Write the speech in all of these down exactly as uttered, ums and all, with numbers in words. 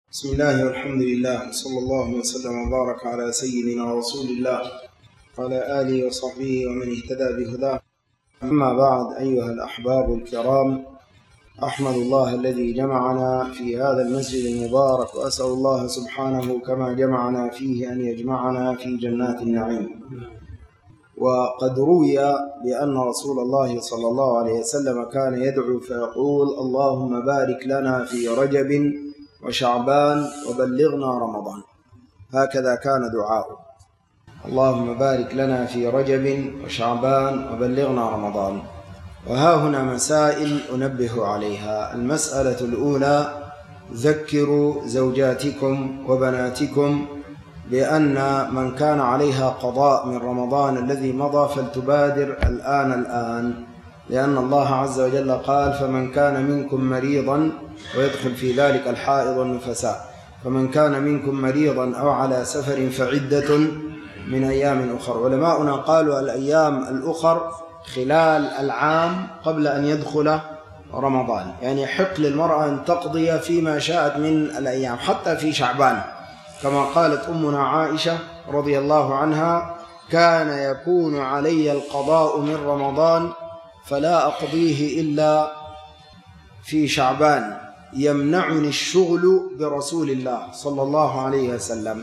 بسم الله والحمد لله صلى الله وسلم وبارك على سيدنا رسول الله وعلى آله وصحبه ومن اهتدى بهداه. أما بعد، أيها الأحباب الكرام، أحمد الله الذي جمعنا في هذا المسجد المبارك، وأسأل الله سبحانه كما جمعنا فيه أن يجمعنا في جنات النعيم. وقد روي بأن رسول الله صلى الله عليه وسلم كان يدعو فيقول: اللهم بارك لنا في رجب وشعبان وبلغنا رمضان. هكذا كان دعاؤه: اللهم بارك لنا في رجب وشعبان وبلغنا رمضان. وها هنا مسائل أنبه عليها. المسألة الأولى: ذكروا زوجاتكم وبناتكم بأن من كان عليها قضاء من رمضان الذي مضى فلتبادر الآن الآن، لأن الله عز وجل قال: فمن كان منكم مريضا، ويدخل في ذلك الحائض والنفساء، فمن كان منكم مريضا أو على سفر فعدة من أيام أخر. علماؤنا قالوا الأيام الأخر خلال العام قبل أن يدخل رمضان، يعني يحق للمرأة أن تقضي فيما شاءت من الأيام حتى في شعبان، كما قالت أمنا عائشة رضي الله عنها: كان يكون علي القضاء من رمضان فلا أقضيه إلا في شعبان، يمنعني الشغل برسول الله صلى الله عليه وسلم.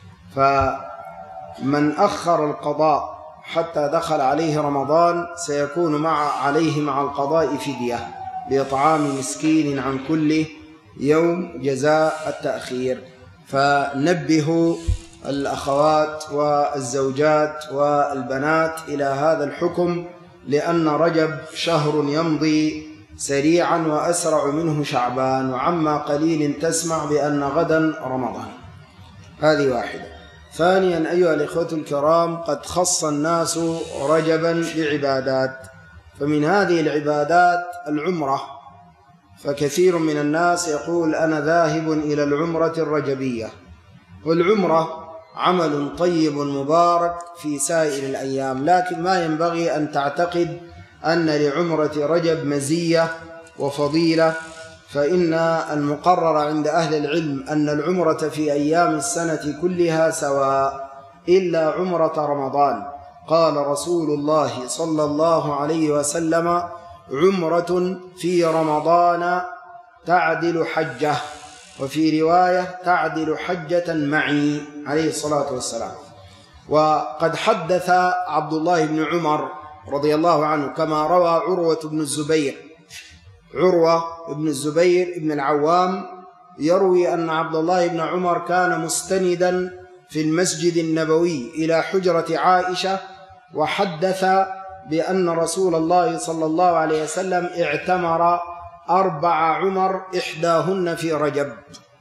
فمن أخر القضاء حتى دخل عليه رمضان سيكون مع عليه مع القضاء فدية بإطعام مسكين عن كل يوم جزاء التأخير. فنبهوا الأخوات والزوجات والبنات إلى هذا الحكم، لأن رجب شهر يمضي سريعا وأسرع منه شعبان، وعما قليل تسمع بأن غدا رمضان. هذه واحدة. ثانيا، أيها الإخوة الكرام، قد خص الناس رجبا بعبادات، فمن هذه العبادات العمرة. فكثير من الناس يقول: أنا ذاهب إلى العمرة الرجبية. والعمرة عمل طيب مبارك في سائر الأيام، لكن ما ينبغي أن تعتقد أن لعمرة رجب مزية وفضيلة، فإن المقرر عند أهل العلم أن العمرة في أيام السنة كلها سواء إلا عمرة رمضان. قال رسول الله صلى الله عليه وسلم: عمرة في رمضان تعدل حجة، وفي رواية تعدل حجة معي، عليه الصلاة والسلام. وقد حدث عبد الله بن عمر رضي الله عنه كما روى عروة بن الزبير عروة بن الزبير بن العوام يروي أن عبد الله بن عمر كان مستندا في المسجد النبوي إلى حجرة عائشة، وحدث بأن رسول الله صلى الله عليه وسلم اعتمر أربع عمر إحداهن في رجب.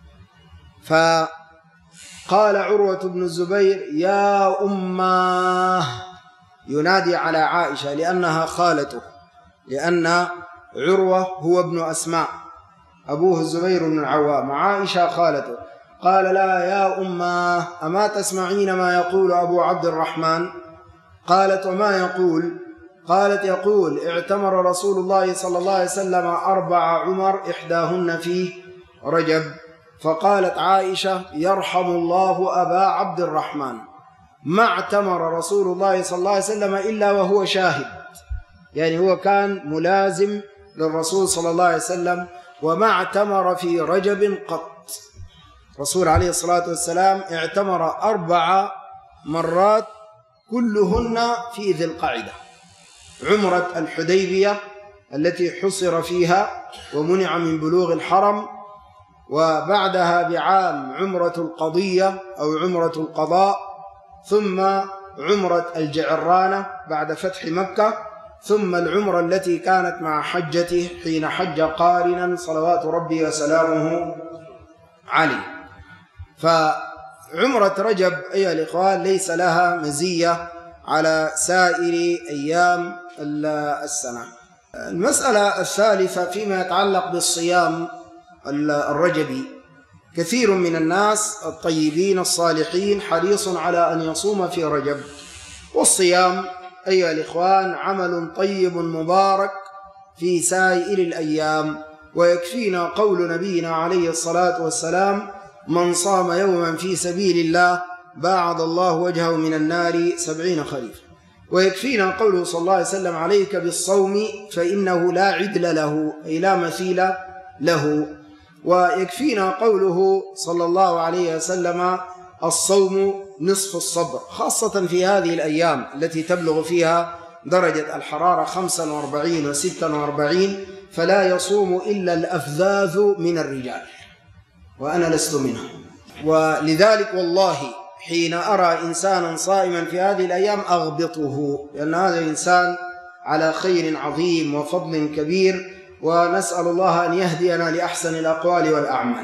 فقال عروة بن الزبير: يا أماه، ينادي على عائشة لأنها خالته، لأن عروة هو ابن أسماء، أبوه الزبير بن العوام، عائشة خالته. قال: لا يا أماه، أما تسمعين ما يقول أبو عبد الرحمن؟ قالت: وما يقول؟ قالت: يقول: اعتمر رسول الله صلى الله عليه وسلم أربع عمر إحداهن في رجب. فقالت عائشة: يرحم الله أبا عبد الرحمن، ما اعتمر رسول الله صلى الله عليه وسلم إلا وهو شاهد، يعني هو كان ملازم للرسول صلى الله عليه وسلم، وما اعتمر في رجب قط. رسول عليه الصلاة والسلام اعتمر أربع مرات كلهن في ذي القعدة: عمرة الحديبية التي حصر فيها ومنع من بلوغ الحرم، وبعدها بعام عمرة القضية أو عمرة القضاء، ثم عمرة الجعرانة بعد فتح مكة، ثم العمرة التي كانت مع حجته حين حج قارنا صلوات ربي وسلامه عليه. فعمرة رجب أيها الإخوان ليس لها مزية على سائر أيام السنة. المسألة الثالثة فيما يتعلق بالصيام الرجبي: كثير من الناس الطيبين الصالحين حريص على أن يصوم في رجب. والصيام أيها الإخوان عمل طيب مبارك في سائر الأيام، ويكفينا قول نبينا عليه الصلاة والسلام: من صام يوما في سبيل الله باعد الله وجهه من النار سبعين خريفا. ويكفينا قوله صلى الله عليه وسلم: عليك بالصوم فإنه لا عدل له، أي لا مثيل له. ويكفينا قوله صلى الله عليه وسلم: الصوم نصف الصبر، خاصة في هذه الأيام التي تبلغ فيها درجة الحرارة خمسة وأربعين وستة وأربعين، فلا يصوم إلا الأفذاذ من الرجال، وأنا لست منهم. ولذلك والله حين أرى إنسانا صائما في هذه الأيام أغبطه، لأن هذا الإنسان على خير عظيم وفضل كبير، ونسأل الله أن يهدينا لأحسن الأقوال والأعمال.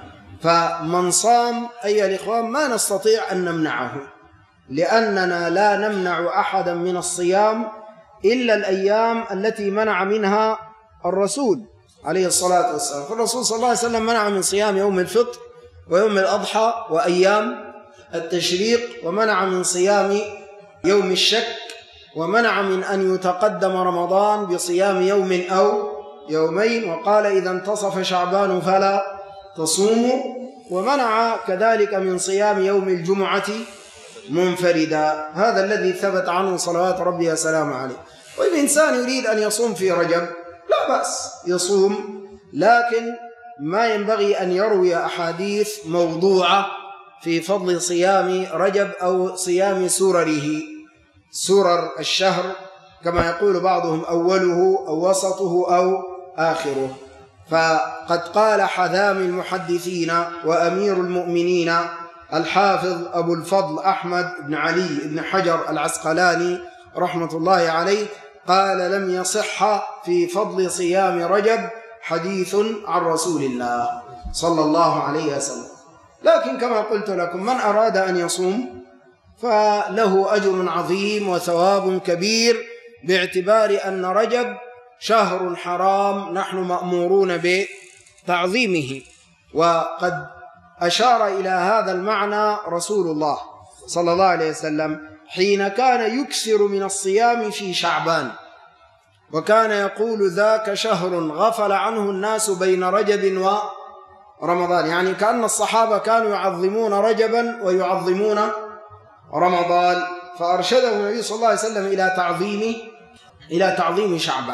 فمن صام أيها الإخوان ما نستطيع أن نمنعه، لأننا لا نمنع أحدا من الصيام إلا الأيام التي منع منها الرسول عليه الصلاة والسلام. فالرسول صلى الله عليه وسلم منع من صيام يوم الفطر ويوم الأضحى وأيام التشريق، ومنع من صيام يوم الشك، ومنع من أن يتقدم رمضان بصيام يوم أو يومين، وقال: إذا انتصف شعبان فلا تصوموا. ومنع كذلك من صيام يوم الجمعة منفردا، هذا الذي ثبت عنه صلوات ربي وسلامه عليه. والإنسان يريد أن يصوم في رجب لا بأس يصوم، لكن ما ينبغي أن يروي أحاديث موضوعة في فضل صيام رجب أو صيام سرره، سرر الشهر كما يقول بعضهم أوله أو وسطه أو آخره. فقد قال حذام المحدثين وأمير المؤمنين الحافظ أبو الفضل أحمد بن علي بن حجر العسقلاني رحمة الله عليه، قال: لم يصح في فضل صيام رجب حديث عن رسول الله صلى الله عليه وسلم. لكن كما قلت لكم، من أراد أن يصوم فله أجر عظيم وثواب كبير، باعتبار أن رجب شهر حرام نحن مأمورون بتعظيمه. وقد أشار إلى هذا المعنى رسول الله صلى الله عليه وسلم حين كان يكثر من الصيام في شعبان، وكان يقول: ذاك شهر غفل عنه الناس بين رجب ورمضان. يعني كأن الصحابة كانوا يعظمون رجبا ويعظمون رمضان، فأرشده النبي صلى الله عليه وسلم إلى تعظيم إلى تعظيم شعبان.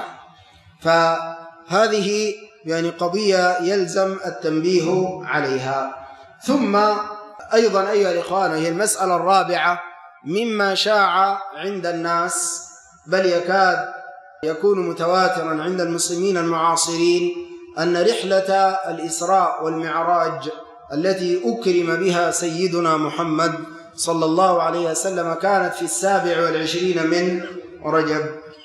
فهذه يعني قضية يلزم التنبيه عليها. ثم أيضا أيها الإخوان، هي المسألة الرابعة مما شاع عند الناس، بل يكاد يكون متواترا عند المسلمين المعاصرين، أن رحلة الإسراء والمعراج التي أكرم بها سيدنا محمد صلى الله عليه وسلم كانت في السابع والعشرين من رجب.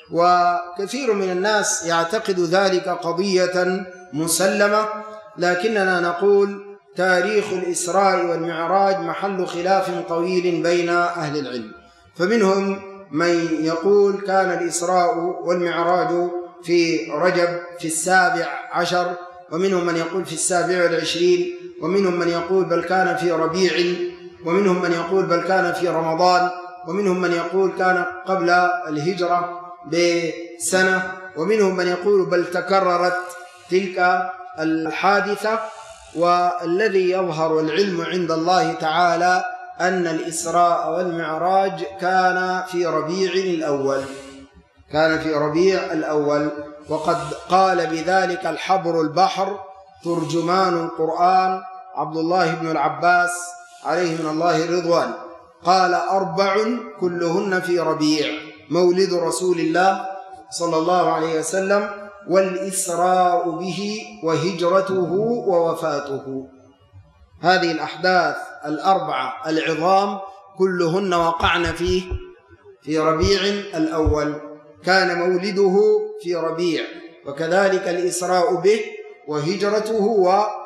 وكثير من الناس يعتقد ذلك قضية مسلمة، لكننا نقول تاريخ الإسراء والمعراج محل خلاف طويل بين أهل العلم. فمنهم من يقول كان الإسراء والمعراج في رجب في السابع عشر، ومنهم من يقول في السابع والعشرين، ومنهم من يقول بل كان في ربيع، ومنهم من يقول بل كان في رمضان، ومنهم من يقول كان قبل الهجرة بسنة، ومنهم من يقول بل تكررت تلك الحادثة. والذي يظهر العلم عند الله تعالى أن الإسراء والمعراج كان في ربيع الأول، كان في ربيع الأول. وقد قال بذلك الحبر البحر ترجمان القرآن عبد الله بن العباس عليه من الله الرضوان، قال: أربع كلهن في ربيع: مولد رسول الله صلى الله عليه وسلم، والإسراء به، وهجرته، ووفاته. هذه الأحداث الأربعة العظام كلهن وقعن فيه في ربيع الأول، كان مولده في ربيع، وكذلك الإسراء به وهجرته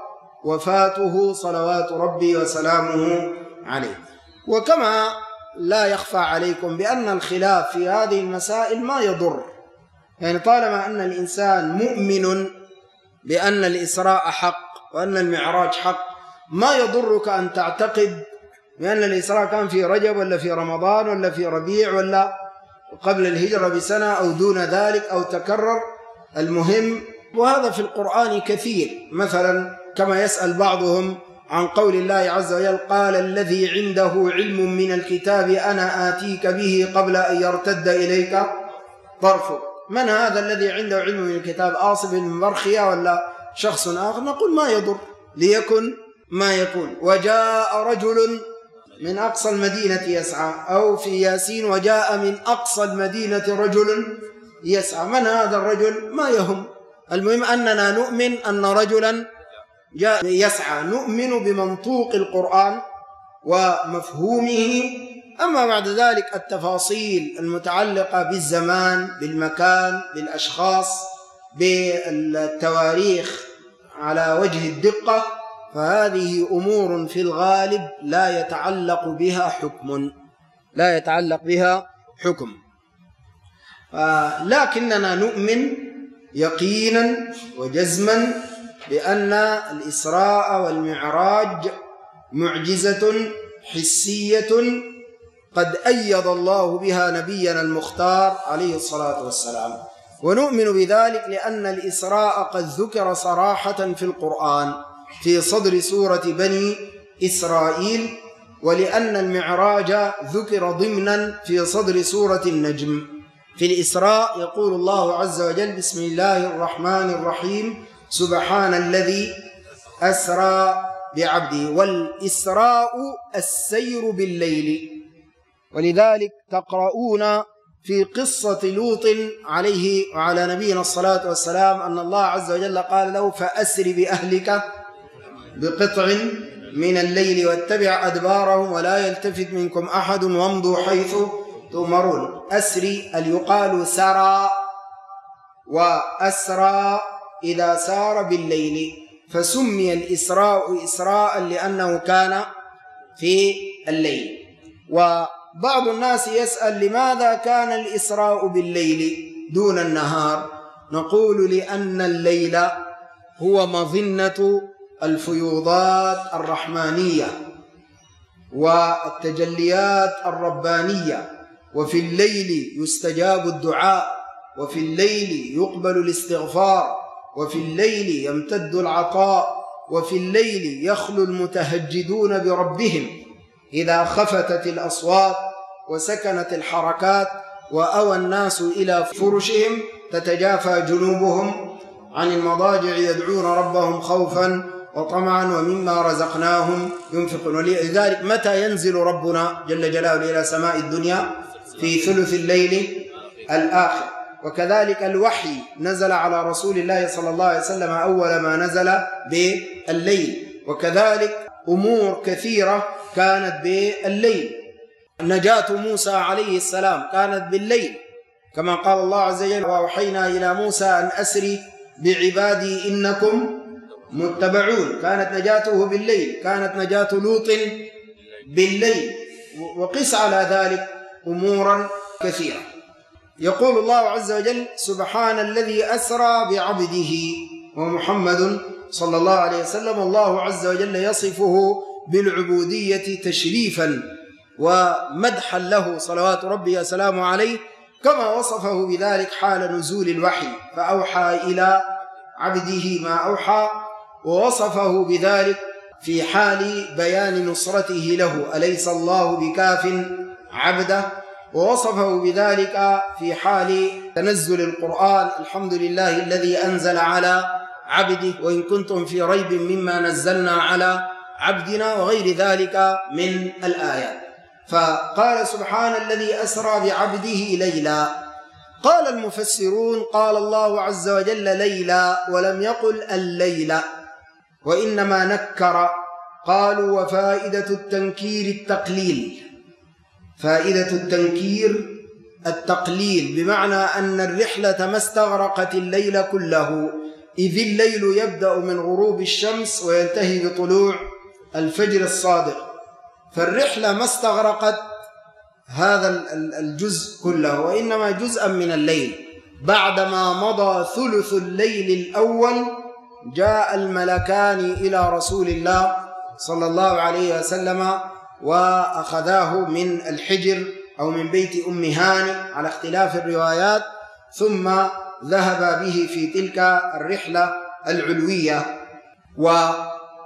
ووفاته صلوات ربي وسلامه عليه. وكما لا يخفى عليكم بأن الخلاف في هذه المسائل ما يضر، يعني طالما أن الإنسان مؤمن بأن الإسراء حق وأن المعراج حق، ما يضرك أن تعتقد بأن الإسراء كان في رجب ولا في رمضان ولا في ربيع ولا قبل الهجرة بسنة أو دون ذلك أو تكرر. المهم، وهذا في القرآن كثير، مثلا كما يسأل بعضهم عن قول الله عز وجل قال الذي عنده علم من الكتاب أنا آتيك به قبل أن يرتد إليك طرفك. من هذا الذي عنده علم من الكتاب؟ آصف بن برخية ولا شخص آخر؟ نقول ما يضر، ليكن ما يكون. وجاء رجل من أقصى المدينة يسعى، أو في ياسين وجاء من أقصى المدينة رجل يسعى. من هذا الرجل؟ ما يهم، المهم أننا نؤمن أن رجلا جاء يسعى، نؤمن بمنطوق القرآن ومفهومه. أما بعد ذلك التفاصيل المتعلقة بالزمان، بالمكان، بالأشخاص، بالتواريخ على وجه الدقة، فهذه أمور في الغالب لا يتعلق بها حكم، لا يتعلق بها حكم. لكننا نؤمن يقينا وجزما بأن الإسراء والمعراج معجزة حسية قد أيد الله بها نبينا المختار عليه الصلاة والسلام، ونؤمن بذلك لأن الإسراء قد ذكر صراحة في القرآن في صدر سورة بني إسرائيل، ولأن المعراج ذكر ضمنا في صدر سورة النجم. في الإسراء يقول الله عز وجل بسم الله الرحمن الرحيم سبحان الذي أسرى بعبده، والإسراء السير بالليل. ولذلك تقرؤون في قصة لوط عليه وعلى نبينا الصلاة والسلام أن الله عز وجل قال له فأسر بأهلك بقطع من الليل واتبع أدبارهم ولا يلتفت منكم أحد وامضوا حيث تؤمرون. أسري يقال سرى وأسرى إذا سار بالليل، فسمي الإسراء إسراء لأنه كان في الليل. وبعض الناس يسأل لماذا كان الإسراء بالليل دون النهار؟ نقول لأن الليل هو مظنة الفيوضات الرحمانية والتجليات الربانية، وفي الليل يستجاب الدعاء، وفي الليل يقبل الاستغفار، وفي الليل يمتد العطاء، وفي الليل يخلو المتهجدون بربهم إذا خفتت الأصوات وسكنت الحركات وأوى الناس إلى فرشهم تتجافى جنوبهم عن المضاجع يدعون ربهم خوفا وطمعا ومما رزقناهم ينفقون. ولذلك متى ينزل ربنا جل جلاله إلى سماء الدنيا؟ في ثلث الليل الآخر. وكذلك الوحي نزل على رسول الله صلى الله عليه وسلم أول ما نزل بالليل. وكذلك أمور كثيرة كانت بالليل. نجاة موسى عليه السلام كانت بالليل، كما قال الله عز وجل وأوحينا إلى موسى أن أسري بعبادي إنكم متبعون، كانت نجاته بالليل. كانت نجاة لوط بالليل. وقس على ذلك أمورا كثيرة. يقول الله عز وجل سبحان الذي أسرى بعبده ومحمد صلى الله عليه وسلم. الله عز وجل يصفه بالعبودية تشريفا ومدحا له صلوات ربي وسلامه عليه، كما وصفه بذلك حال نزول الوحي فأوحى إلى عبده ما أوحى، ووصفه بذلك في حال بيان نصرته له أليس الله بكاف عبده، ووصفه بذلك في حال تنزل القرآن الحمد لله الذي أنزل على عبده وإن كنتم في ريب مما نزلنا على عبدنا وغير ذلك من الآيات. فقال سبحان الذي أسرى بعبده ليلا. قال المفسرون قال الله عز وجل ليلا ولم يقل الليلة، وإنما نكر. قالوا وفائدة التنكير التقليل، فائدة التنكير التقليل بمعنى أن الرحلة ما استغرقت الليل كله، إذ الليل يبدأ من غروب الشمس وينتهي بطلوع الفجر الصادق، فالرحلة ما استغرقت هذا الجزء كله، وإنما جزءا من الليل. بعدما مضى ثلث الليل الأول جاء الملكان إلى رسول الله صلى الله عليه وسلم وأخذاه من الحجر أو من بيت أم هاني على اختلاف الروايات، ثم ذهب به في تلك الرحلة العلوية.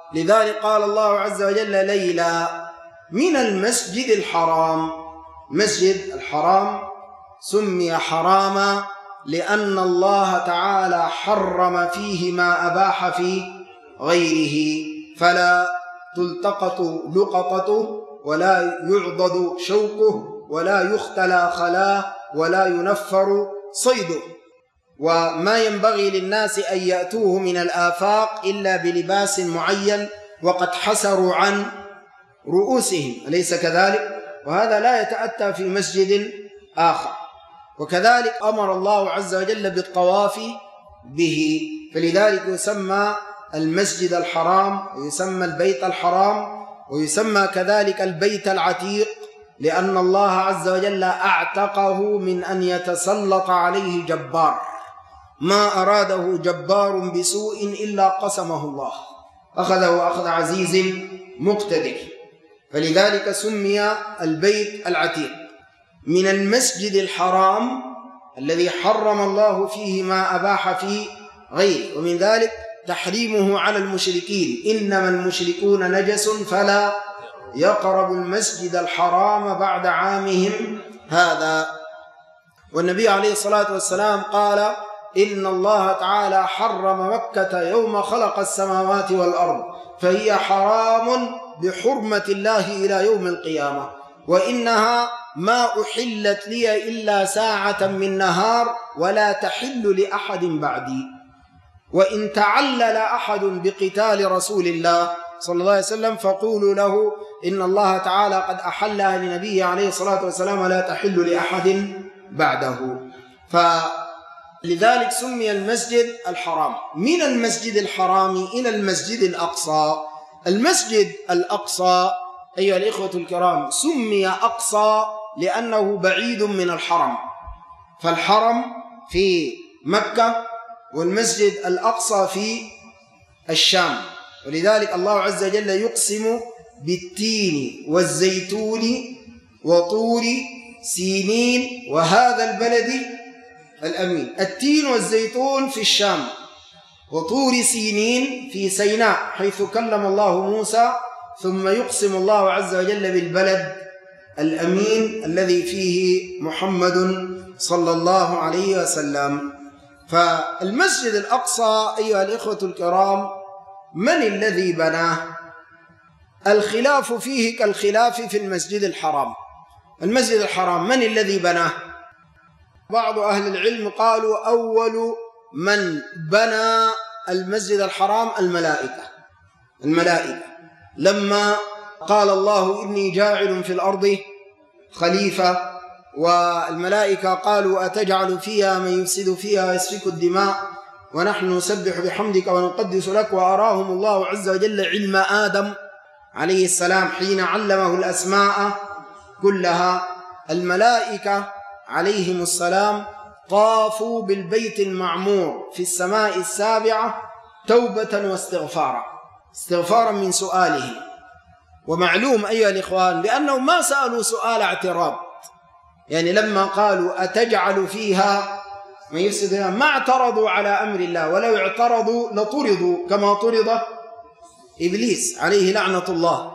لذلك قال الله عز وجل ليلا من المسجد الحرام. مسجد الحرام سمي حراما لأن الله تعالى حرم فيه ما أباح في غيره، فلا تلتقط لقطته ولا يعضد شوكه ولا يختلى خلاه ولا ينفر صيده. وما ينبغي للناس أن يأتوه من الآفاق إلا بلباس معين وقد حسروا عن رؤوسهم، أليس كذلك؟ وهذا لا يتأتى في مسجد آخر. وكذلك أمر الله عز وجل بالطواف به، فلذلك يسمى المسجد الحرام ويسمى البيت الحرام ويسمى كذلك البيت العتيق، لأن الله عز وجل أعتقه من أن يتسلط عليه جبار، ما أراده جبار بسوء إلا قسمه الله، أخذه أخذ عزيز مقتدر، فلذلك سمي البيت العتيق. من المسجد الحرام الذي حرم الله فيه ما أباح فيه غيره، ومن ذلك تحريمه على المشركين: إنما المشركون نجس فلا يقربوا المسجد الحرام بعد عامهم هذا. والنبي عليه الصلاة والسلام قال: إن الله تعالى حرم مكة يوم خلق السماوات والأرض، فهي حرام بحرمة الله إلى يوم القيامة، وإنها ما أحلت لي إلا ساعة من نهار ولا تحل لأحد بعدي. وإن تعلل أحد بقتال رسول الله صلى الله عليه وسلم فقولوا له إن الله تعالى قد أحلها لنبيه عليه الصلاة والسلام ولا تحل لأحد بعده. فلذلك سمي المسجد الحرام. من المسجد الحرام إلى المسجد الأقصى. المسجد الأقصى أيها الإخوة الكرام سمي أقصى لأنه بعيد من الحرم، فالحرم في مكة والمسجد الأقصى في الشام، ولذلك الله عز وجل يقسم بالتين والزيتون وطور سينين وهذا البلد الأمين. التين والزيتون في الشام، وطور سينين في سيناء حيث كلم الله موسى، ثم يقسم الله عز وجل بالبلد الأمين الذي فيه محمد صلى الله عليه وسلم. فالمسجد الأقصى أيها الإخوة الكرام من الذي بناه؟ الخلاف فيه كالخلاف في المسجد الحرام. المسجد الحرام من الذي بناه؟ بعض أهل العلم قالوا أول من بنى المسجد الحرام الملائكة. الملائكة لما قال الله إني جاعل في الأرض خليفة، والملائكة قالوا أتجعل فيها من يفسد فيها ويسفك الدماء ونحن نسبح بحمدك ونقدس لك، وأراهم الله عز وجل علم آدم عليه السلام حين علمه الأسماء كلها. الملائكة عليهم السلام طافوا بالبيت المعمور في السماء السابعة توبة واستغفارا، استغفارا من سؤالهم. ومعلوم أيها الإخوان بأنهم ما سألوا سؤال اعتراض، يعني لما قالوا أتجعل فيها من يفسد فيها ما اعترضوا على أمر الله، ولو اعترضوا لطردوا كما طرد إبليس عليه لعنة الله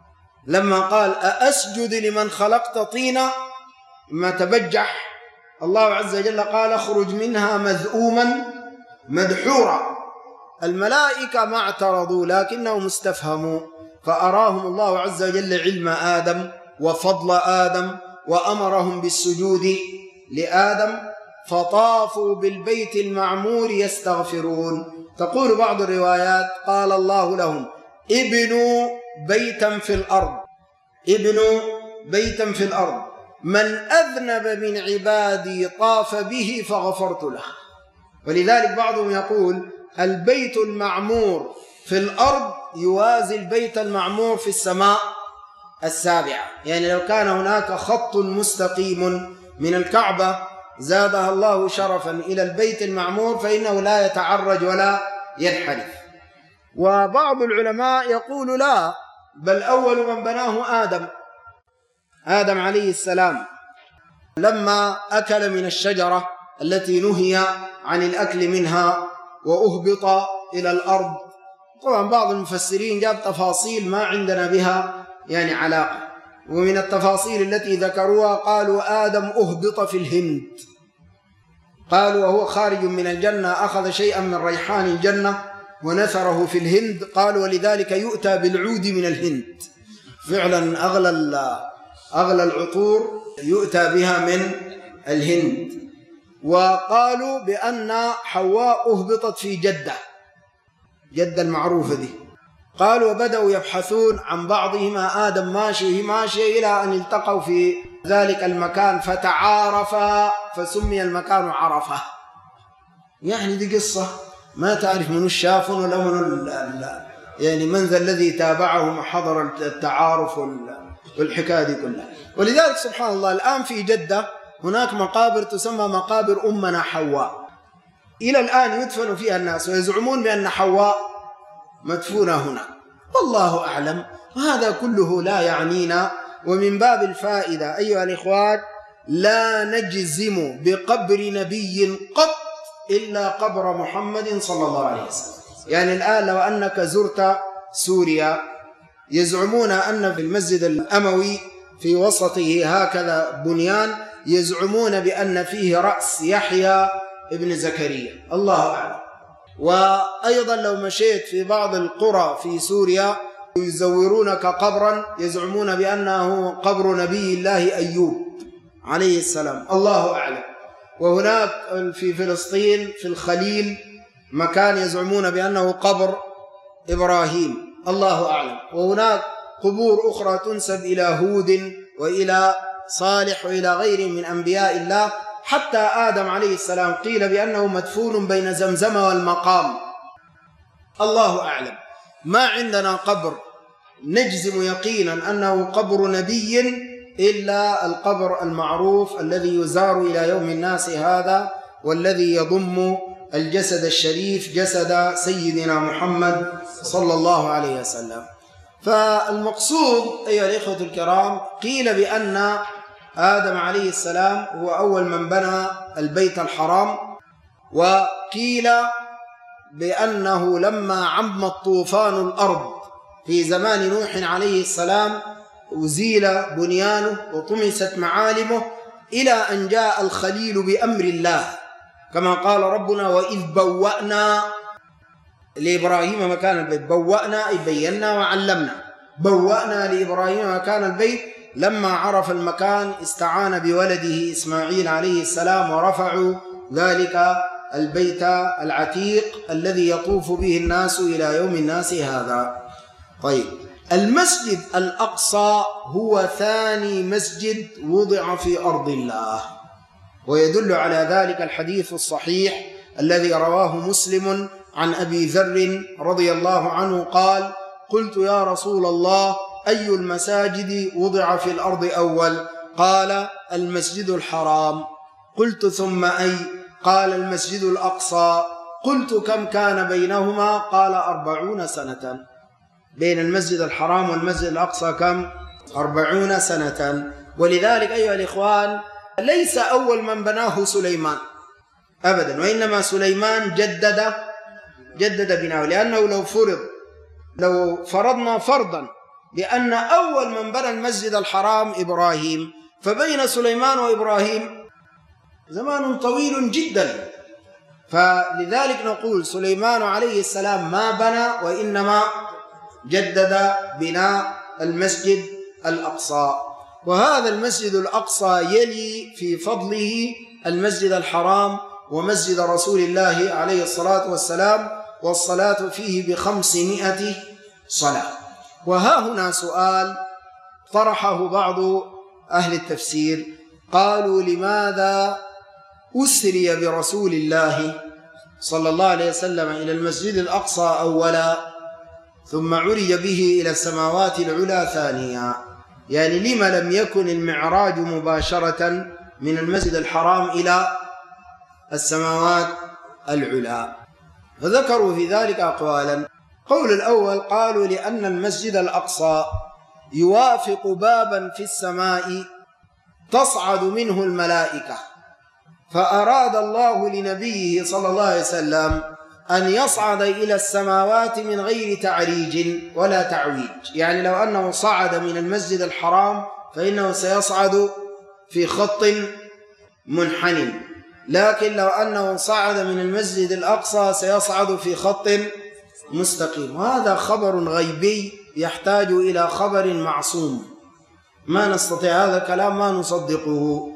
لما قال أأسجد لمن خلقت طينا، ما تبجح الله عز وجل قال اخرج منها مذءوما مدحورا. الملائكة ما اعترضوا لكنهم استفهموا، فأراهم الله عز وجل علم آدم وفضل آدم وأمرهم بالسجود لآدم، فطافوا بالبيت المعمور يستغفرون. تقول بعض الروايات قال الله لهم ابنوا بيتا في الأرض، ابنوا بيتا في الأرض، من أذنب من عبادي طاف به فغفرت له. ولذلك بعضهم يقول البيت المعمور في الأرض يوازي البيت المعمور في السماء السابعة، يعني لو كان هناك خط مستقيم من الكعبة زادها الله شرفا إلى البيت المعمور فإنه لا يتعرج ولا ينحرف. وبعض العلماء يقول لا، بل أول من بناه آدم، آدم عليه السلام لما أكل من الشجرة التي نهي عن الأكل منها وأهبط إلى الأرض طبعا بعض المفسرين جاب تفاصيل ما عندنا بها يعني علاقة، ومن التفاصيل التي ذكروها قالوا آدم أهبط في الهند، قالوا وهو خارج من الجنة أخذ شيئا من ريحان الجنة ونثره في الهند، قالوا ولذلك يؤتى بالعود من الهند. فعلا أغلى أغلى العطور يؤتى بها من الهند. وقالوا بأن حواء أهبطت في جدة، جدة المعروفة دي. قالوا وبدأوا يبحثون عن بعضهما، آدم ماشي ماشي إلى أن التقوا في ذلك المكان فتعارفا فسمي المكان عرفة. يعني دي قصة ما تعرف من الشاف ولا من يعني من ذا الذي تابعهم وحضر التعارف والحكاية دي كلها. ولذلك سبحان الله الآن في جدة هناك مقابر تسمى مقابر أمنا حواء، إلى الآن يدفن فيها الناس ويزعمون بأن حواء مدفونة هنا، والله أعلم. وهذا كله لا يعنينا. ومن باب الفائدة أيها الإخوان، لا نجزم بقبر نبي قط إلا قبر محمد صلى الله عليه وسلم. يعني الآن لو أنك زرت سوريا يزعمون أن في المسجد الأموي في وسطه هكذا بنيان يزعمون بأن فيه رأس يحيى ابن زكريا، الله أعلم. وأيضا لو مشيت في بعض القرى في سوريا يزورونك قبرا يزعمون بأنه قبر نبي الله أيوب عليه السلام، الله أعلم. وهناك في فلسطين في الخليل مكان يزعمون بأنه قبر إبراهيم، الله أعلم. وهناك قبور أخرى تنسب إلى هود وإلى صالح وإلى غيرهم من أنبياء الله. حتى آدم عليه السلام قيل بأنه مدفون بين زمزم والمقام، الله أعلم. ما عندنا قبر نجزم يقينا أنه قبر نبي إلا القبر المعروف الذي يزار إلى يوم الناس هذا، والذي يضم الجسد الشريف جسد سيدنا محمد صلى الله عليه وسلم. فالمقصود أيها الإخوة الكرام، قيل بأن آدم عليه السلام هو أول من بنى البيت الحرام، وقيل بأنه لما عم الطوفان الأرض في زمان نوح عليه السلام أزيل بنيانه وطمست معالمه إلى أن جاء الخليل بأمر الله، كما قال ربنا وإذ بوأنا لإبراهيم مكان البيت. بوأنا أي بينا وعلمنا، بوأنا لإبراهيم مكان البيت. لما عرف المكان استعان بولده إسماعيل عليه السلام ورفعوا ذلك البيت العتيق الذي يطوف به الناس إلى يوم الناس هذا. طيب، المسجد الأقصى هو ثاني مسجد وضع في أرض الله، ويدل على ذلك الحديث الصحيح الذي رواه مسلم عن أبي ذر رضي الله عنه قال: قلت يا رسول الله أي المساجد وضع في الأرض أول؟ قال: المسجد الحرام. قلت ثم أي؟ قال: المسجد الأقصى. قلت كم كان بينهما؟ قال: أربعون سنة. بين المسجد الحرام والمسجد الأقصى كم؟ أربعون سنة. ولذلك أيها الإخوان ليس أول من بناه سليمان أبدا، وإنما سليمان جدد جدد بناه، لأنه لو فرض لو فرضنا فرضا بأن أول من بنى المسجد الحرام إبراهيم، فبين سليمان وإبراهيم زمان طويل جدا. فلذلك نقول سليمان عليه السلام ما بنى، وإنما جدد بناء المسجد الأقصى. وهذا المسجد الأقصى يلي في فضله المسجد الحرام ومسجد رسول الله عليه الصلاة والسلام، والصلاة فيه بخمسمائة صلاة. وها هنا سؤال طرحه بعض أهل التفسير، قالوا: لماذا أسري برسول الله صلى الله عليه وسلم إلى المسجد الأقصى أولا ثم عرج به إلى السماوات العلى ثانيا؟ يعني لما لم يكن المعراج مباشرة من المسجد الحرام إلى السماوات العلى؟ فذكروا في ذلك أقوالا. قول الأول قالوا: لأن المسجد الأقصى يوافق بابا في السماء تصعد منه الملائكة، فأراد الله لنبيه صلى الله عليه وسلم أن يصعد إلى السماوات من غير تعريج ولا تعويج. يعني لو أنه صعد من المسجد الحرام فإنه سيصعد في خط منحنٍ، لكن لو أنه صعد من المسجد الأقصى سيصعد في خط مستقيم. وهذا خبر غيبي يحتاج إلى خبر معصوم، ما نستطيع هذا الكلام ما نصدقه.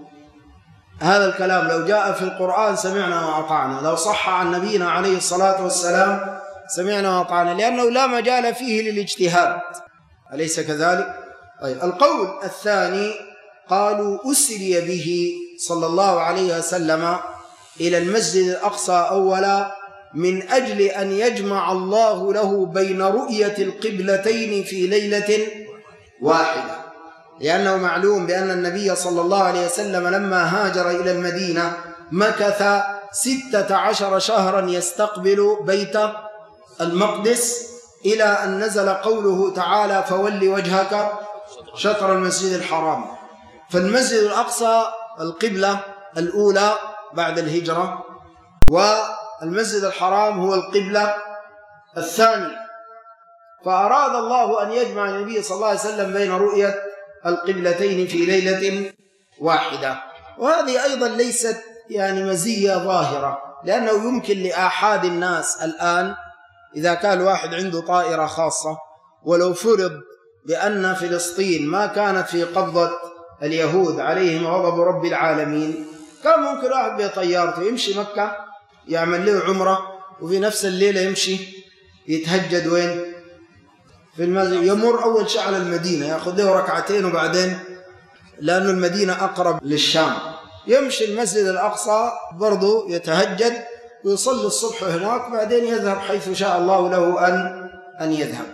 هذا الكلام لو جاء في القرآن سمعنا وأطعنا، لو صح عن نبينا عليه الصلاة والسلام سمعنا وأطعنا، لأنه لا مجال فيه للاجتهاد، أليس كذلك؟ طيب، القول الثاني قالوا أسري به صلى الله عليه وسلم إلى المسجد الأقصى أولا من أجل أن يجمع الله له بين رؤية القبلتين في ليلة واحدة، لأنه معلوم بأن النبي صلى الله عليه وسلم لما هاجر إلى المدينة مكث ستة عشر شهرا يستقبل بيت المقدس، إلى أن نزل قوله تعالى فول وجهك شطر المسجد الحرام. فالمسجد الأقصى القبلة الأولى بعد الهجرة، والمسجد الحرام هو القبلة الثانية. فأراد الله أن يجمع النبي صلى الله عليه وسلم بين رؤية القبلتين في ليلة واحدة. وهذه أيضا ليست يعني مزية ظاهرة، لأنه يمكن لآحاد الناس الآن إذا كان واحد عنده طائرة خاصة، ولو فرض بأن فلسطين ما كانت في قبضة اليهود عليهم غضب رب العالمين، كان ممكن واحد بطيارته يمشي مكة يعمل له عمرة، وفي نفس الليلة يمشي يتهجد وين؟ في المسجد. يمر أول شيء على المدينة يأخذ له ركعتين، وبعدين لأن المدينة أقرب للشام يمشي المسجد الأقصى برضو يتهجد ويصلي الصبح هناك، بعدين يذهب حيث شاء الله له أن أن يذهب.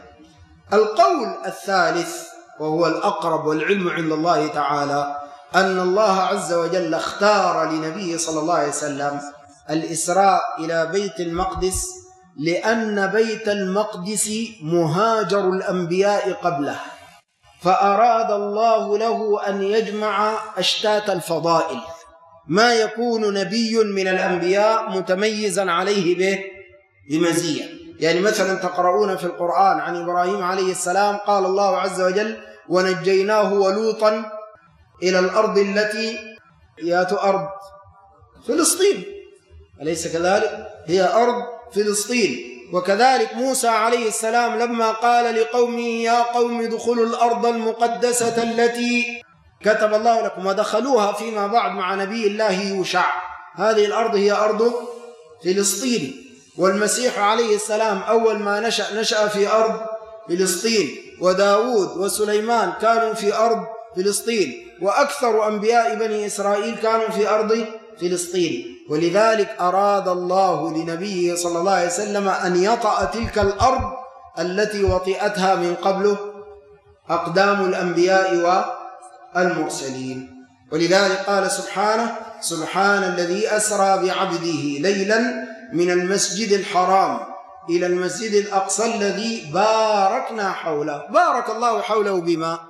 القول الثالث وهو الأقرب والعلم عند الله تعالى أن الله عز وجل اختار لنبيه صلى الله عليه وسلم الإسراء إلى بيت المقدس لأن بيت المقدس مهاجر الأنبياء قبله، فأراد الله له أن يجمع أشتات الفضائل، ما يكون نبي من الأنبياء متميزا عليه به بمزية. يعني مثلا تقرؤون في القرآن عن إبراهيم عليه السلام قال الله عز وجل ونجيناه ولوطا إلى الأرض التي هي أرض فلسطين، أليس كذلك؟ هي أرض فلسطين. وكذلك موسى عليه السلام لما قال لقومه يا قوم ادخلوا الأرض المقدسة التي كتب الله لكم، ودخلوها فيما بعد مع نبي الله يوشع. هذه الأرض هي أرض فلسطين. والمسيح عليه السلام أول ما نشأ نشأ في أرض فلسطين، وداود وسليمان كانوا في أرض فلسطين، وأكثر أنبياء بني إسرائيل كانوا في أرض فلسطين. ولذلك أراد الله لنبيه صلى الله عليه وسلم أن يطأ تلك الأرض التي وطئتها من قبله أقدام الأنبياء والمرسلين. ولذلك قال سبحانه سبحان الذي أسرى بعبده ليلا من المسجد الحرام إلى المسجد الأقصى الذي باركنا حوله. بارك الله حوله بما؟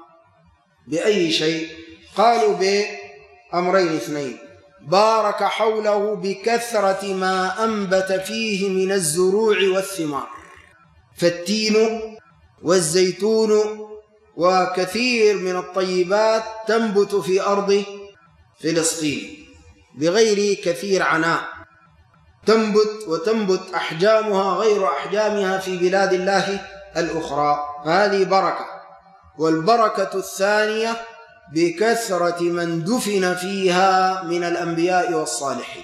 بأي شيء؟ قالوا بأمرين اثنين. بارك حوله بكثرة ما أنبت فيه من الزروع والثمار، فالتين والزيتون وكثير من الطيبات تنبت في أرض فلسطين بغير كثير عناء، تنبت وتنبت أحجامها غير أحجامها في بلاد الله الأخرى، فهذه بركة. والبركة الثانية بكثرة من دفن فيها من الأنبياء والصالحين،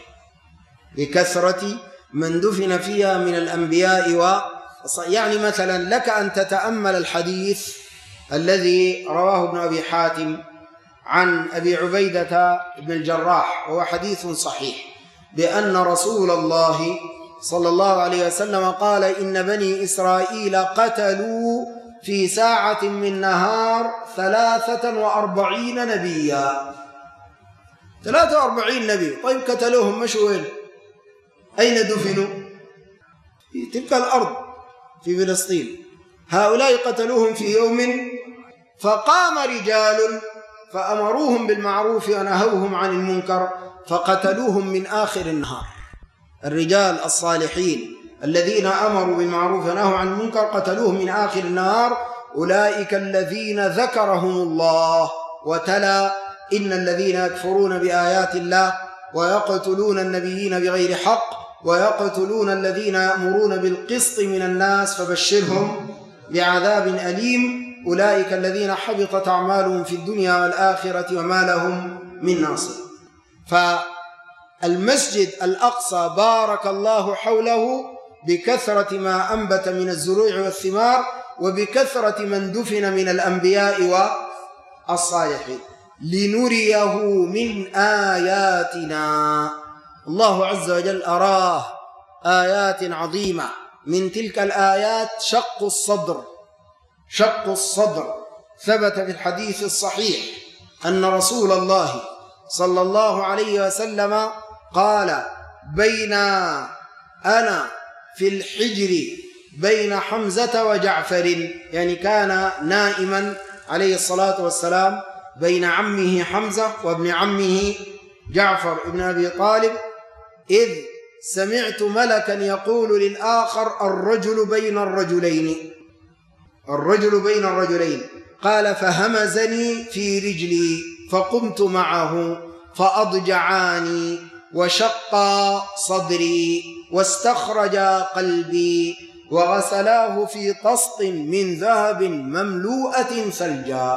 بكثرة من دفن فيها من الأنبياء والصالحين. يعني مثلا لك أن تتأمل الحديث الذي رواه ابن أبي حاتم عن أبي عبيدة بن الجراح، وهو حديث صحيح، بأن رسول الله صلى الله عليه وسلم قال إن بني إسرائيل قتلوا في ساعة من نهار ثلاثة وأربعين نبيا. ثلاثة وأربعين نبي. طيب قتلوهم مش وين؟ أين دفنوا؟ في تلك الأرض في فلسطين. هؤلاء قتلوهم في يوم، فقام رجال فأمروهم بالمعروف ونهوهم عن المنكر فقتلوهم من آخر النهار. الرجال الصالحين الذين أمروا بالمعروف ونهوا عن المنكر قتلوهم من آخر النهار أولئك الذين ذكرهم الله وتلا إن الذين يكفرون بآيات الله ويقتلون النبيين بغير حق ويقتلون الذين يأمرون بالقسط من الناس فبشرهم بعذاب أليم أولئك الذين حبطت أعمالهم في الدنيا والآخرة وما لهم من ناصر. فالمسجد الأقصى بارك الله حوله بكثرة ما أنبت من الزروع والثمار وبكثرة من دفن من الأنبياء والصالحين لنريه من آياتنا. الله عز وجل أراه آيات عظيمة، من تلك الآيات شق الصدر. شق الصدر ثبت في الحديث الصحيح أن رسول الله صلى الله عليه وسلم قال: بين أنا في الحجر بين حمزة وجعفر، يعني كان نائما عليه الصلاة والسلام بين عمه حمزة وابن عمه جعفر ابن أبي طالب، إذ سمعت ملكا يقول للآخر: الرجل بين الرجلين، الرجل بين الرجلين. قال: فهمزني في رجلي فقمت معه فأضجعاني وشقا صدري واستخرجا قلبي وغسلاه في طست من ذهب مملوءة ثلجا.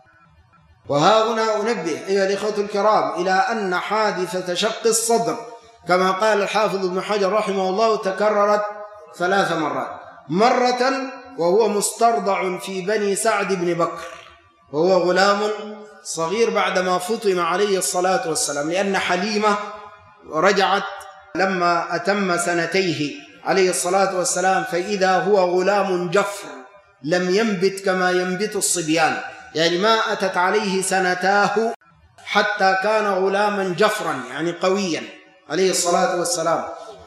وها هنا أنبه أيها الإخوة الكرام إلى أن حادثة شق الصدر كما قال الحافظ ابن حجر رحمه الله تكررت ثلاث مرات. مرة وهو مسترضع في بني سعد بن بكر وهو غلام صغير بعدما فطم عليه الصلاة والسلام، لأن حليمة رجعت لما أتم سنتيه عليه الصلاة والسلام فإذا هو غلام جفر لم ينبت كما ينبت الصبيان، يعني ما أتت عليه سنتاه حتى كان غلاما جفرا يعني قويا عليه الصلاة والسلام.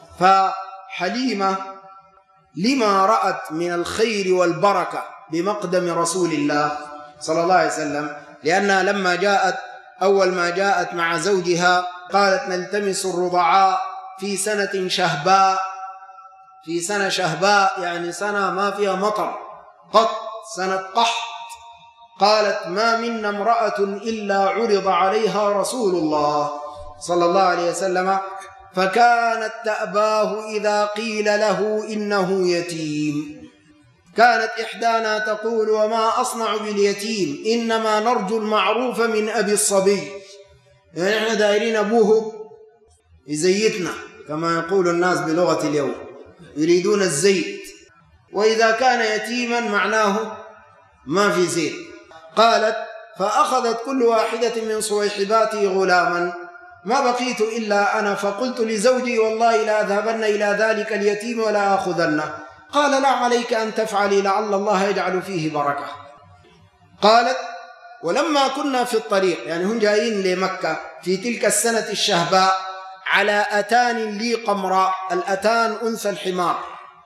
فحليمة لما رأت من الخير والبركة بمقدم رسول الله صلى الله عليه وسلم، لأنها لما جاءت أول ما جاءت مع زوجها قالت: نلتمس الرضعاء في سنة شهباء، في سنة شهباء يعني سنة ما فيها مطر قط، سنة قحط. قالت: ما منا امرأة إلا عرض عليها رسول الله صلى الله عليه وسلم فكانت تأباه إذا قيل له إنه يتيم. كانت إحدانا تقول: وما أصنع باليتيم إنما نرجو المعروف من أبي الصبي، يعني إحنا دايرين أبوه يزيتنا كما يقول الناس بلغة اليوم، يريدون الزيت، وإذا كان يتيما معناه ما في زيت. قالت: فأخذت كل واحدة من صويحباتي غلاما ما بقيت إلا أنا، فقلت لزوجي: والله لا أذهبن إلى ذلك اليتيم ولا أخذنه. قال: لا عليك أن تفعلي لعل الله يجعل فيه بركة. قالت: ولما كنا في الطريق، يعني هم جايين لمكة في تلك السنة الشهباء، على أتان لي قمراء، الأتان أنثى الحمار،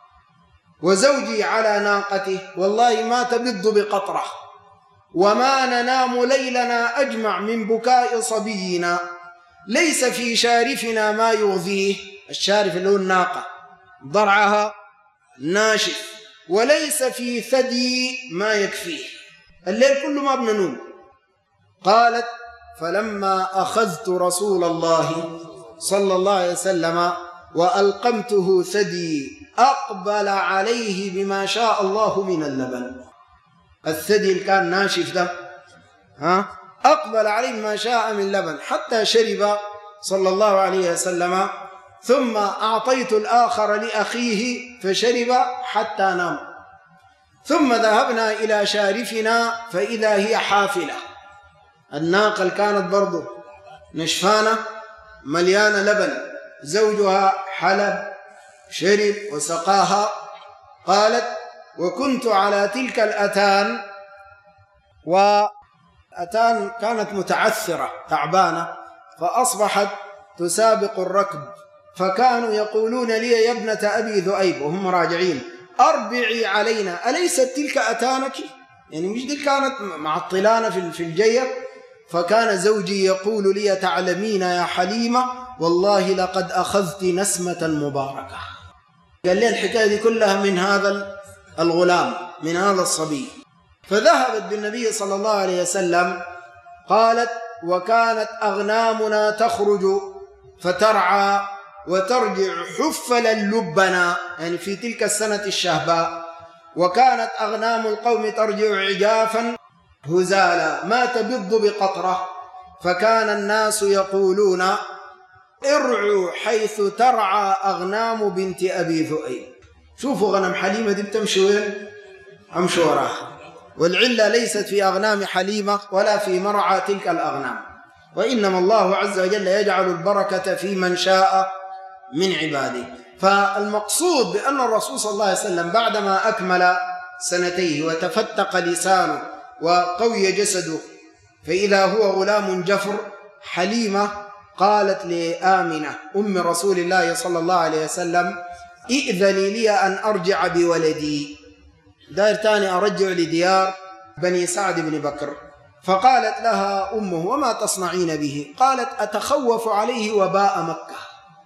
وزوجي على ناقته، والله ما تبض بقطرة وما ننام ليلنا أجمع من بكاء صبينا، ليس في شارفنا ما يغذيه، الشارف اللي هو الناقة ضرعها ناشف، وليس في ثدي ما يكفيه، الليل كله ما بننوم. قالت: فلما أخذت رسول الله صلى الله عليه وسلم وألقمته ثدي أقبل عليه بما شاء الله من اللبن. الثدي اللي كان ناشف ده ها أقبل عليه ما شاء من لبن حتى شرب صلى الله عليه وسلم، ثم أعطيت الآخر لأخيه فشرب حتى نام، ثم ذهبنا إلى شارفنا فإذا هي حافلة، الناقة اللي كانت برضو نشفانة مليانة لبن، زوجها حلب شرب وسقاها. قالت: وكنت على تلك الأتان، وأتان كانت متعثرة تعبانة، فأصبحت تسابق الركب، فكانوا يقولون لي: يا ابنة أبي ذؤيب، وهم راجعين: أربعي علينا، أليست تلك أتانك؟ يعني مش دي كانت معطلانة في الجية. فكان زوجي يقول لي: تعلمين يا حليمة والله لقد أخذت نسمة مباركة، قال لي الحكاية دي كلها من هذا الغلام، من هذا الصبي. فذهبت بالنبي صلى الله عليه وسلم. قالت: وكانت أغنامنا تخرج فترعى وترجع حفلا لبنا، يعني في تلك السنة الشهباء. وكانت أغنام القوم ترجع عجافا هزالا ما تبض بقطرة، فكان الناس يقولون: ارعوا حيث ترعى أغنام بنت أبي ذؤيب. شوفوا غنم حليمة دي بتمشي وين؟ أمشي وراها. والعلة ليست في أغنام حليمة ولا في مرعى تلك الأغنام، وإنما الله عز وجل يجعل البركة في من شاء من عباده. فالمقصود بأن الرسول صلى الله عليه وسلم بعدما أكمل سنتيه وتفتق لسانه وقوي جسده، فإذا هو غلام جفر، حليمة قالت لآمنة أم رسول الله صلى الله عليه وسلم: ائذني لي أن أرجع بولدي، داير تاني أرجع لديار بني سعد بن بكر. فقالت لها أمه: وما تصنعين به؟ قالت: أتخوف عليه وباء مكة.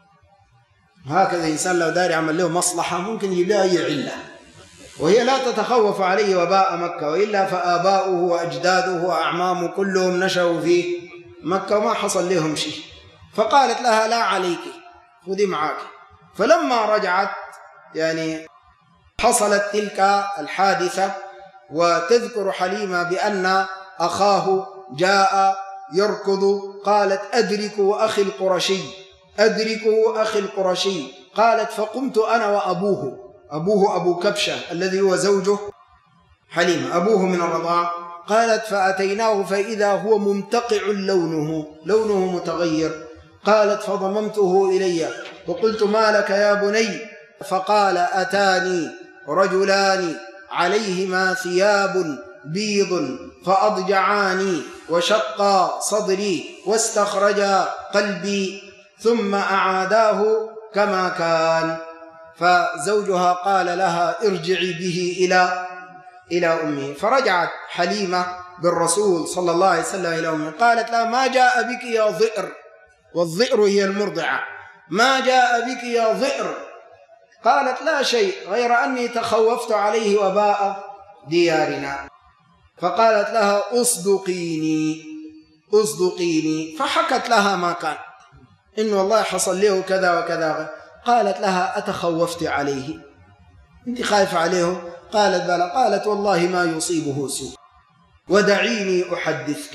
هكذا إنسان لو داير يعمل له مصلحة ممكن يجيب له أي علة، وهي لا تتخوف عليه وباء مكة، وإلا فآباؤه وأجداده وأعمامه كلهم نشأوا في مكة وما حصل لهم شيء. فقالت لها: لا عليك، خذي معك. فلما رجعت يعني حصلت تلك الحادثة، وتذكر حليمة بأن أخاه جاء يركض. قالت: أدركوا أخي القرشي، أدركوا أخي القرشي. قالت: فقمت أنا وأبوه، أبوه أبو كبشة الذي هو زوجه حليمة، أبوه من الرضاعة. قالت: فأتيناه فإذا هو ممتقع لونه، لونه متغير. قالت: فضممته إلي وقلت: ما لك يا بني؟ فقال: أتاني رجلان عليهما ثياب بيض فأضجعاني وشقا صدري واستخرجا قلبي ثم أعاداه كما كان. فزوجها قال لها: ارجعي به إلى إلى أمه. فرجعت حليمة بالرسول صلى الله عليه وسلم إلى أمه. قالت لها: ما جاء بك يا ضئر، والضئر هي المرضعة، ما جاء بك يا ضئر؟ قالت: لا شيء، غير أني تخوفت عليه وباء ديارنا. فقالت لها: أصدقيني أصدقيني. فحكت لها ما كان، إن والله حصل له كذا وكذا. قالت لها: أتخوفت عليه؟ أنت خايفة عليه؟ قالت: بلى. قالت: والله ما يصيبه سوء، ودعيني أحدثك،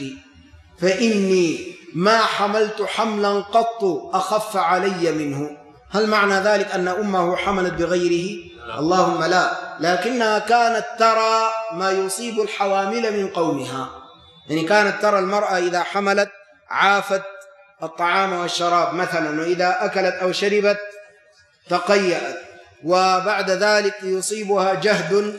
فإني ما حملت حملا قط أخف علي منه. هل معنى ذلك أن أمه حملت بغيره؟ اللهم لا، لكنها كانت ترى ما يصيب الحوامل من قومها. يعني كانت ترى المرأة إذا حملت عافت الطعام والشراب مثلا، وإذا أكلت أو شربت تقيأت، وبعد ذلك يصيبها جهد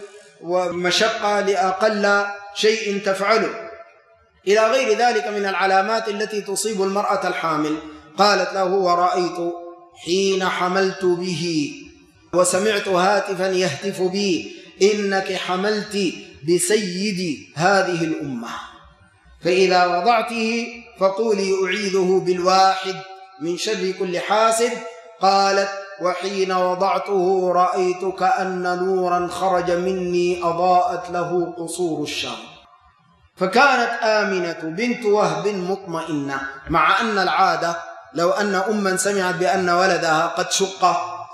ومشقة لأقل شيء تفعله، إلى غير ذلك من العلامات التي تصيب المرأة الحامل. قالت له: ورأيت حين حملت به وسمعت هاتفا يهتف بي: إنك حملت بسيد هذه الأمة، فإذا وضعته فقولي أعيذه بالواحد من شر كل حاسد. قالت: وحين وضعته رأيت كأن نورا خرج مني أضاءت له قصور الشام. فكانت آمنة بنت وهب مطمئنة، مع أن العادة لو أن أما سمعت بأن ولدها قد شق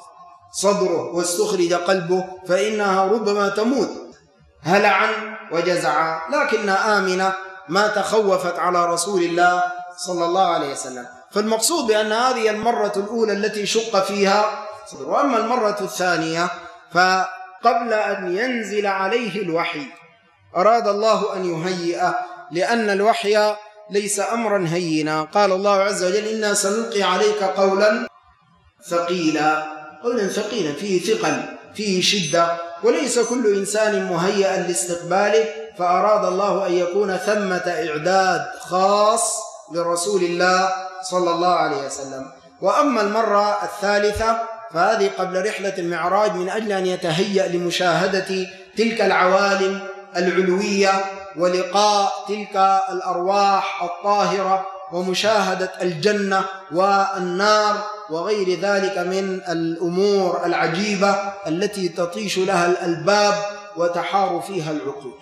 صدره واستخرج قلبه فإنها ربما تموت هلعا وجزعا، لكن آمنة ما تخوفت على رسول الله صلى الله عليه وسلم. فالمقصود بأن هذه المرة الأولى التي شق فيها صدره. وأما المرة الثانية فقبل أن ينزل عليه الوحي أراد الله أن يهيئه، لأن الوحي ليس أمرا هينا. قال الله عز وجل: إنا سنلقي عليك قولا ثقيلا. قولا ثقيلا فيه ثقل، فيه شدة، وليس كل إنسان مهيئا لاستقباله، فأراد الله أن يكون ثمة إعداد خاص لرسول الله صلى الله عليه وسلم. وأما المرة الثالثة فهذه قبل رحلة المعراج، من أجل أن يتهيأ لمشاهدة تلك العوالم العلوية ولقاء تلك الأرواح الطاهرة ومشاهدة الجنة والنار وغير ذلك من الأمور العجيبة التي تطيش لها الألباب وتحار فيها العقول.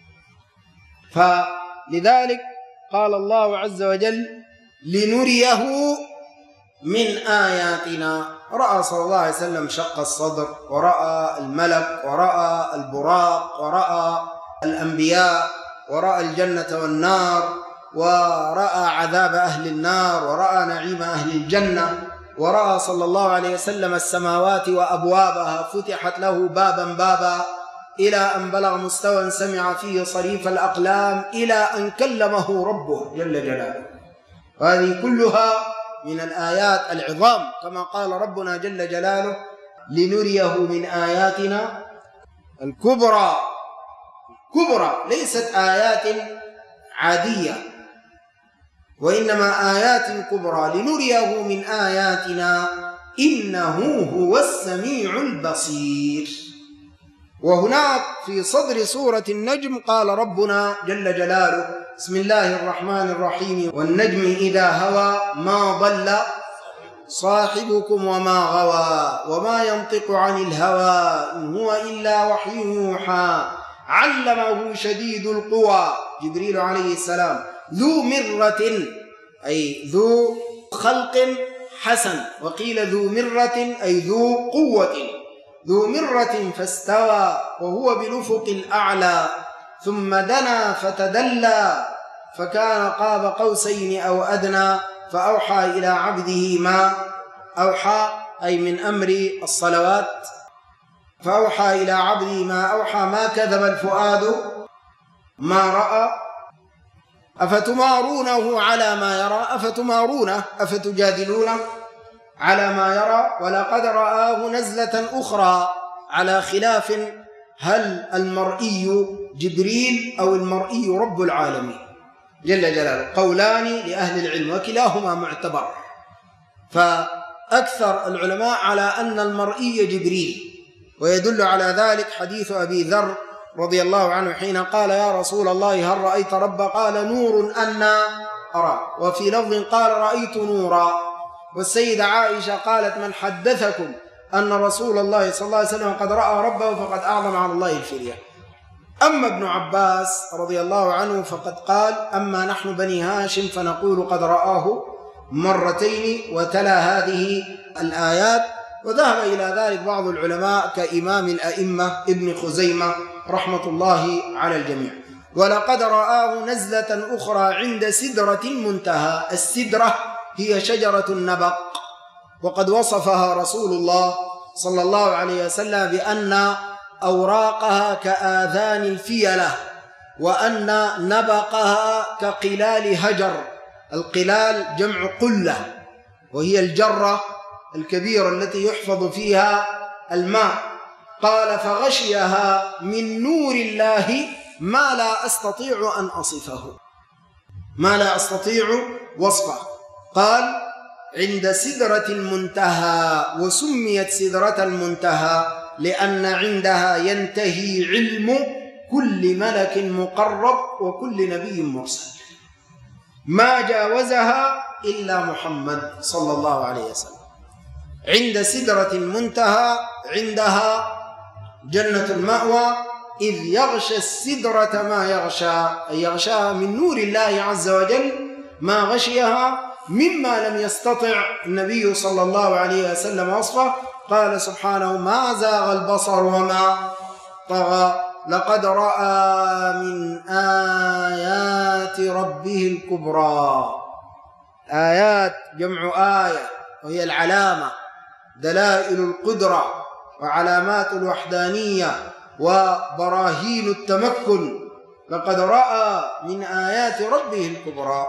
فلذلك قال الله عز وجل لنريه من آياتنا. رأى صلى الله عليه وسلم شق الصدر، ورأى الملك، ورأى البراق، ورأى الأنبياء، ورأى الجنة والنار، ورأى عذاب أهل النار، ورأى نعيم أهل الجنة، ورأى صلى الله عليه وسلم السماوات وأبوابها فتحت له بابا بابا إلى أن بلغ مستوى سمع فيه صريف الأقلام إلى أن كلمه ربه جل جلاله. وهذه كلها من الآيات العظام، كما قال ربنا جل جلاله لنريه من آياتنا الكبرى. كبرى ليست آيات عادية، وإنما آيات كبرى. لنريه من آياتنا إنه هو السميع البصير. وهناك في صدر سورة النجم قال ربنا جل جلاله بسم الله الرحمن الرحيم والنجم إذا هوى ما ضل صاحبكم وما غوى وما ينطق عن الهوى إن هو إلا وحي يوحى علمه شديد القوى جبريل عليه السلام ذو مرة أي ذو خلق حسن، وقيل ذو مرة أي ذو قوة، ذو مرة فاستوى وهو بالأفق الأعلى ثم دنا فتدلى فكان قاب قوسين أو أدنى فأوحى إلى عبده ما أوحى أي من أمر الصلوات، فأوحى إلى عبده ما أوحى ما كذب الفؤاد ما رأى أفتمارونه على ما يرى أفتمارونه أفتجادلونه على ما يرى ولقد رآه نزلة أخرى على خلاف هل المرئي جبريل أو المرئي رب العالمين جل جلاله، قولان لأهل العلم وكلاهما معتبر. فأكثر العلماء على أن المرئي جبريل، ويدل على ذلك حديث أبي ذر رضي الله عنه حين قال يا رسول الله هل رأيت رب؟ قال نور أنا أرى، وفي لفظ قال رأيت نورا. والسيدة عائشة قالت من حدثكم أن رسول الله صلى الله عليه وسلم قد رأى ربه فقد أعظم على الله الفرية. أما ابن عباس رضي الله عنه فقد قال أما نحن بني هاشم فنقول قد رآه مرتين، وتلا هذه الآيات. وذهب إلى ذلك بعض العلماء كإمام الأئمة ابن خزيمة رحمة الله على الجميع. ولقد رآه نزلة أخرى عند سدرة المنتهى. السدرة هي شجرة النبق، وقد وصفها رسول الله صلى الله عليه وسلم بأن أوراقها كآذان الفيلة، وأن نبقها كقلال هجر. القلال جمع قلة، وهي الجرة الكبيرة التي يحفظ فيها الماء. قال فغشيها من نور الله ما لا أستطيع أن أصفه، ما لا أستطيع وصفه. قال عند سدرة المنتهى، وسميت سدرة المنتهى لأن عندها ينتهي علم كل ملك مقرب وكل نبي مرسل، ما جاوزها إلا محمد صلى الله عليه وسلم. عند سدرة المنتهى عندها جنة المأوى، إذ يغشى السدرة ما يغشى، أي يغشاها من نور الله عز وجل ما غشيها مما لم يستطع النبي صلى الله عليه وسلم وصفه. قال سبحانه ما زاغ البصر وما طغى لقد رأى من آيات ربه الكبرى. آيات جمع آية، وهي العلامة، دلائل القدرة وعلامات الوحدانية وبراهين التمكن. لقد رأى من آيات ربه الكبرى.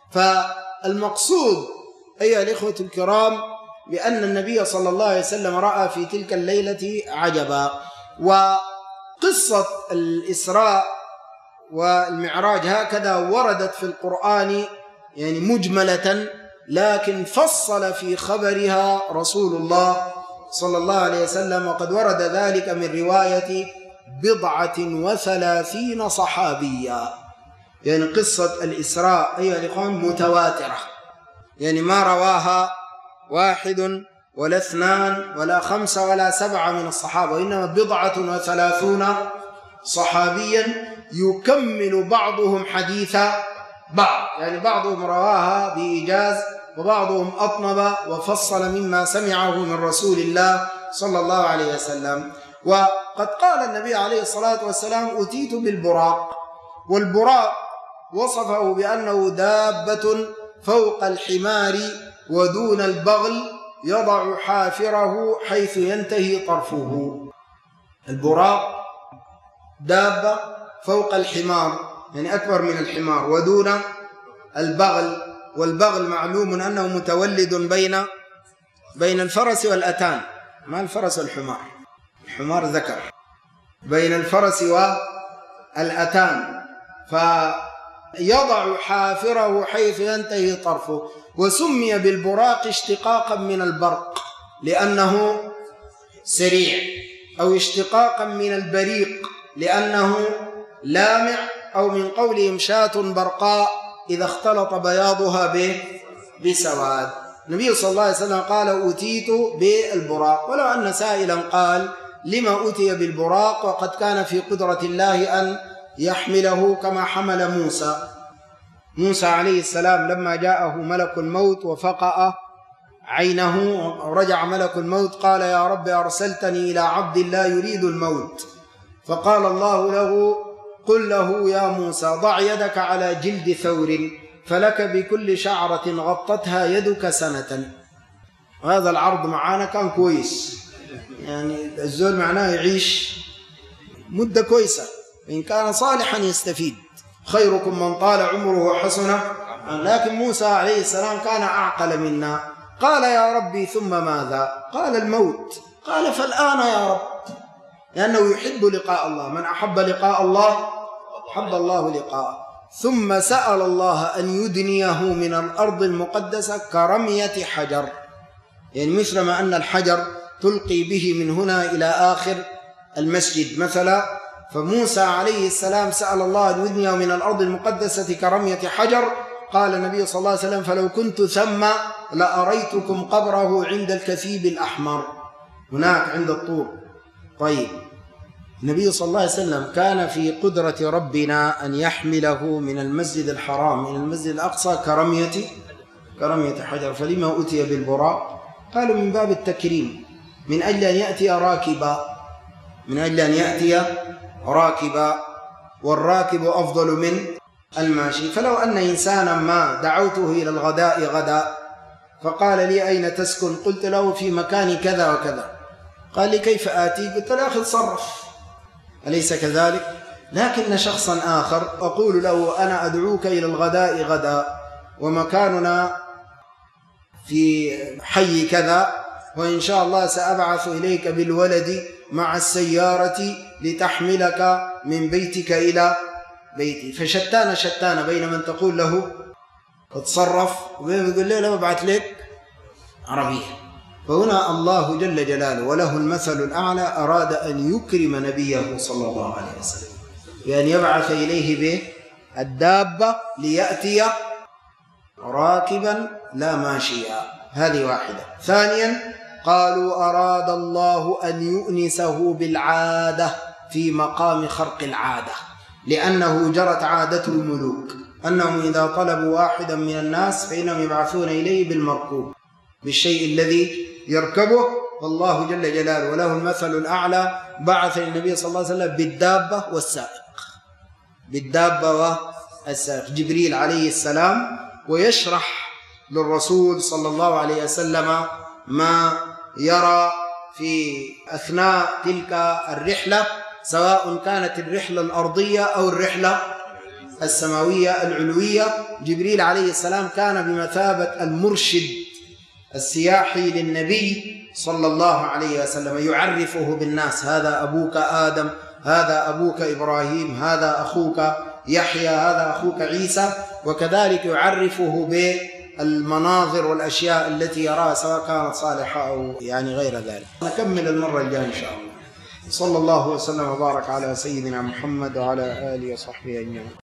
فالمقصود أيها الإخوة الكرام بأن النبي صلى الله عليه وسلم رأى في تلك الليلة عجبا. وقصة الإسراء والمعراج هكذا وردت في القرآن يعني مجملة، لكن فصل في خبرها رسول الله صلى الله عليه وسلم، وقد ورد ذلك من رواية بضعة وثلاثين صحابيا. يعني قصة الإسراء أيها الإخوان متواترة، يعني ما رواها واحد ولا اثنان ولا خمسة ولا سبعة من الصحابة، وإنما بضعة وثلاثون صحابيا يكمل بعضهم حديث بعض، يعني بعضهم رواها بإيجاز وبعضهم أطنب وفصل مما سمعه من رسول الله صلى الله عليه وسلم. وقد قال النبي عليه الصلاة والسلام: أتيت بالبراق. والبراق وصفه بأنه دابة فوق الحمار ودون البغل يضع حافره حيث ينتهي طرفه. البراق دابة فوق الحمار، يعني أكبر من الحمار، ودون البغل. والبغل معلوم أنه متولد بين بين الفرس والأتان، ما الفرس والحمار، الحمار ذكر، بين الفرس والأتان، فيضع حافره حيث ينتهي طرفه. وسمي بالبراق اشتقاقا من البرق لأنه سريع، أو اشتقاقا من البريق لأنه لامع، أو من قولهم شاة برقاء إذا اختلط بياضها بسواد. النبي صلى الله عليه وسلم قال: أتيت بالبراق. ولو أن سائلا قال: لما أتي بالبراق وقد كان في قدرة الله أن يحمله كما حمل موسى. موسى عليه السلام لما جاءه ملك الموت وفقأ عينه ورجع ملك الموت قال: يا رب أرسلتني إلى عبد لا يريد الموت، فقال الله له: قل له يا موسى ضع يدك على جلد ثور فلك بكل شعرة غطتها يدك سنة. وهذا العرض معانا كان كويس، يعني الزول معناه يعيش مدة كويسة، إن كان صالحا يستفيد. خيركم من طال عمره وحسن. لكن موسى عليه السلام كان أعقل منا. قال: يا ربي ثم ماذا؟ قال: الموت. قال: فالآن يا رب، لأنه يحب لقاء الله، من أحب لقاء الله أحب الله لقاءه. ثم سأل الله أن يدنيه من الأرض المقدسة كرمية حجر، يعني مثلما أن الحجر تلقي به من هنا إلى آخر المسجد مثلا، فموسى عليه السلام سأل الله أن يدنيه من الأرض المقدسة كرمية حجر. قال النبي صلى الله عليه وسلم: فلو كنت ثم لأريتكم قبره عند الكثيب الأحمر، هناك عند الطور. طيب، النبي صلى الله عليه وسلم كان في قدرة ربنا أن يحمله من المسجد الحرام إلى المسجد الأقصى كرمية كرمية حجر، فلما أتي بالبراق؟ قالوا: من باب التكريم، من أجل أن يأتي راكبا، من أجل أن يأتي راكبا، والراكب أفضل من الماشي. فلو أن إنسانا ما دعوته إلى الغداء غداء فقال لي: أين تسكن؟ قلت له: في مكان كذا وكذا. قال لي: كيف آتي؟ قلت له: أخي تصرف، أليس كذلك؟ لكن شخصا آخر أقول له: أنا أدعوك إلى الغداء غدا ومكاننا في حي كذا، وإن شاء الله سأبعث إليك بالولد مع السيارة لتحملك من بيتك إلى بيتي. فشتان شتان بين من تقول له اتصرف وبين من يقول له لا أبعث لك عربية. فهنا الله جل جلاله وله المثل الأعلى أراد أن يكرم نبيه صلى الله عليه وسلم بأن يبعث إليه به الدابة ليأتي راكبا لا ماشيا. هذه واحدة. ثانيا قالوا أراد الله أن يؤنسه بالعادة في مقام خرق العادة، لأنه جرت عادة الملوك أنهم إذا طلبوا واحدا من الناس فإنهم يبعثون إليه بالمركوب، بالشيء الذي يركبه. والله جل جلاله وله المثل الأعلى بعث النبي صلى الله عليه وسلم بالدابة والسائق، بالدابة والسائق جبريل عليه السلام، ويشرح للرسول صلى الله عليه وسلم ما يرى في أثناء تلك الرحلة، سواء كانت الرحلة الأرضية أو الرحلة السماوية العلوية. جبريل عليه السلام كان بمثابة المرشد السياحي للنبي صلى الله عليه وسلم، يعرفه بالناس: هذا أبوك آدم، هذا أبوك إبراهيم، هذا أخوك يحيى، هذا أخوك عيسى. وكذلك يعرفه بالمناظر والأشياء التي يراها سواء كانت صالحة أو يعني غير ذلك. نكمل المرة الجاية إن شاء الله. صلى الله وسلم وبارك على سيدنا محمد وعلى آله وصحبه أجمعين.